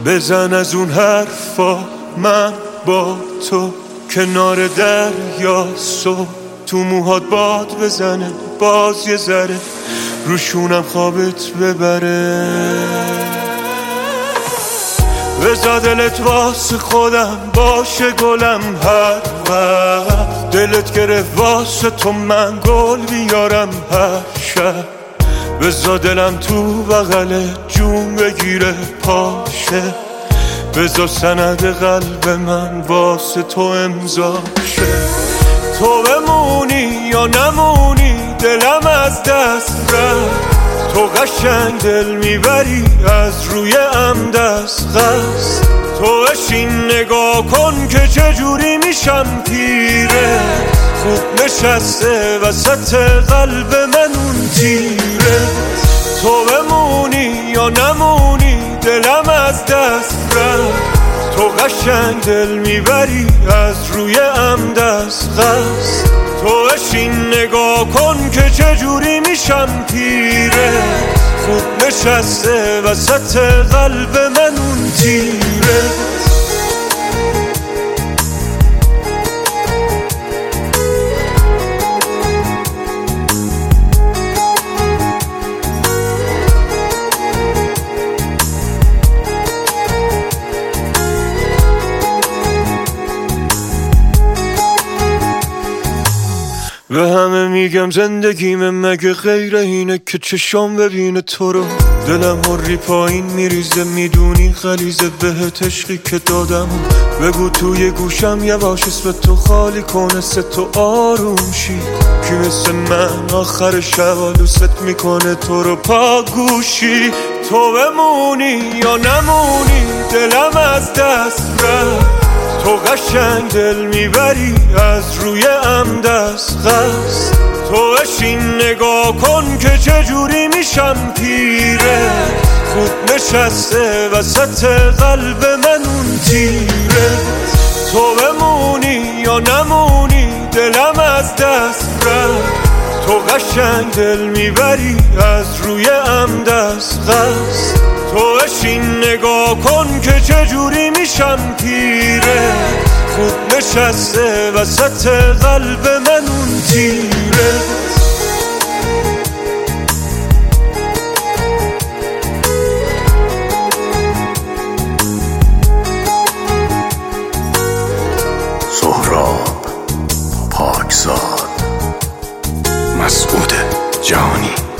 بزن از اون حرفا، من با تو کنار دریا، صبح تو موهات باد بزنه، باز یه ذره روشونم خوابت ببره. بذار دلت واسه خودم باشه گلم، هر وقت دلت گرفت واسه تو من گل بیارم هر شب. بذار دلم تو بغل جون بگیره پاشه، بذار سند قلب من واسه تو امضا شه. تو بمونی یا نمونی دلم از دست رفت، تو قشنگ دل میبری از روی دست قصد. تو اشین نگاه کن که چجوری میشم پیره، خوب نشسته وسط قلب من اون تیره. تو بمونی یا نمونی دلم از دست رفت، تو قشنگ دل میبری از روی دست قصد. تو اشین نگاه کن که چجوری میشم پیره، خوب نشسته وسط قلب من اون تیره. به همه میگم زندگیم مگه غیر اینه که چشام ببینه تو رو، دلم هری پایین میریزه میدونی غلیظه بهت عشقی که دادم. بگو توی گوشم یواش اسم تو خالی کنه سه تو آروم شی، کی مثل من آخر شب دوست میکنه تو رو پا گوشی. تو بمونی یا نمونی دلم از دست رفت، تو قشنگ دل میبری از روی دست قصد. تو اشین نگاه کن که چجوری میشم پیره، خوب نشسته وسط قلب من اون تیره. تو بمونی یا نمونی دلم از دست رفت، تو قشنگ دل میبری از روی دست قصد. تو اشین نگاه کن که چجوری میشم پیره، خوب نشسته وسط قلب من اون تیره. سهراب پاکزاد، مسعود جهانی.